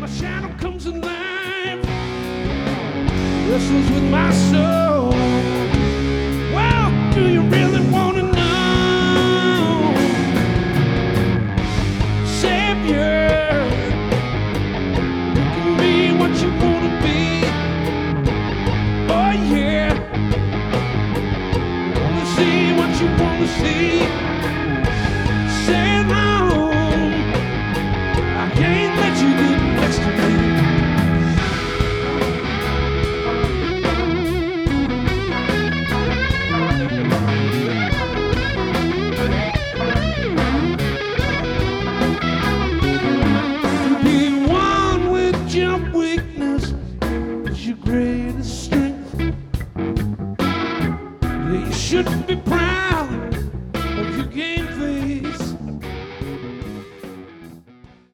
my shadow comes alive, wrestles with my soul. Well, do you really want to know, Savior? You can be what you want to be. Oh yeah, wanna see what you want to see. Sail home, I can't